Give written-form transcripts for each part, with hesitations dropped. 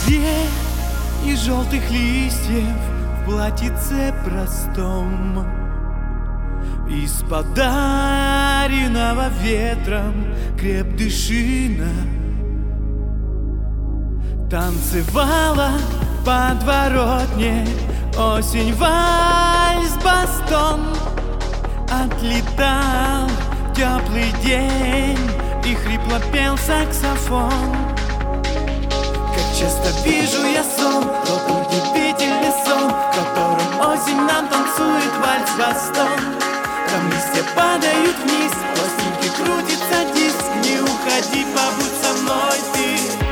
Две из желтых листьев в платьице простом, из подаренного ветром крепдышина танцевала подворотне осень вальс-бастон. Отлетал теплый день и хрипло пел саксофон. Как часто вижу я сон, тот удивительный сон, в котором осень нам танцует вальс-бастон. Там листья падают вниз, пластинки крутится диск. Не уходи, побудь со мной ты.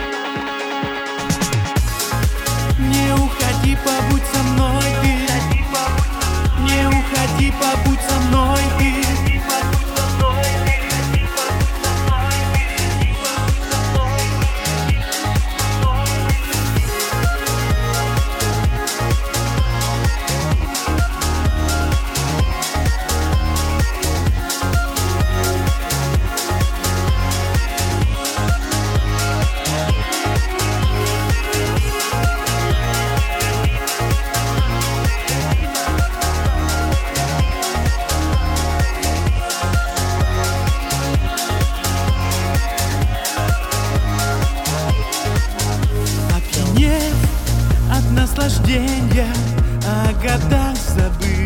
Не уходи, побудь со мной ты. Не уходи, побудь со мной ты. Наслажденья, о годах забыв,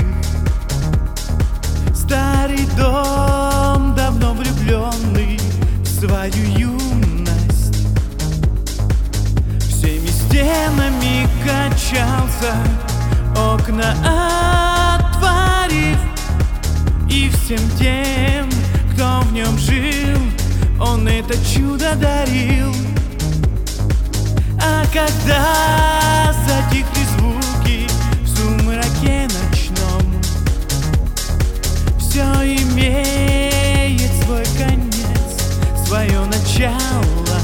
старый дом, давно влюбленный в свою юность, всеми стенами качался, окна отворив, и всем тем, кто в нем жил, он это чудо дарил. А когда затихли звуки в сумраке ночном, все имеет свой конец, свое начало.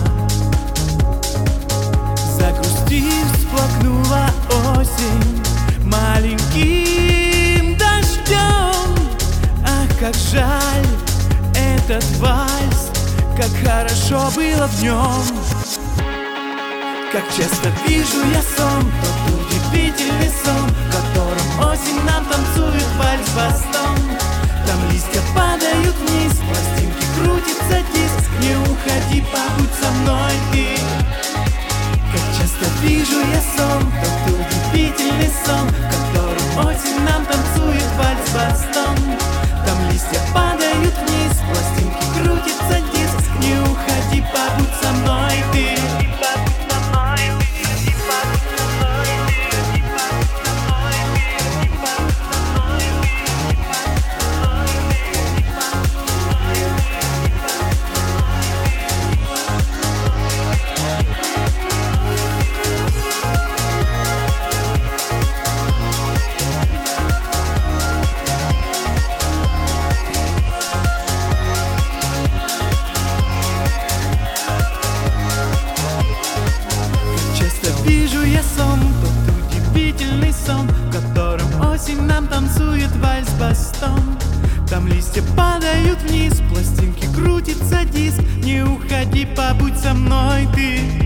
Загрустив, всплакнула осень маленьким дождем. Ах, как жаль этот вальс, как хорошо было в нем. Как часто вижу я сон, тот удивительный сон, в котором осень нам танцует вальс-бастон. Там листья падают вниз, пластинки крутится диск. Не уходи, побудь со мной ты. Как часто вижу я сон, тот удивительный сон, в котором осень нам танцует вальс-бастон. Там листья падают вниз, пластинки крутится диск. Не уходи, побудь со мной ты. Вижу я сон, тот удивительный сон, в котором осень нам танцует вальс-бастон. Там листья падают вниз, пластинки крутится диск. Не уходи, побудь со мной ты.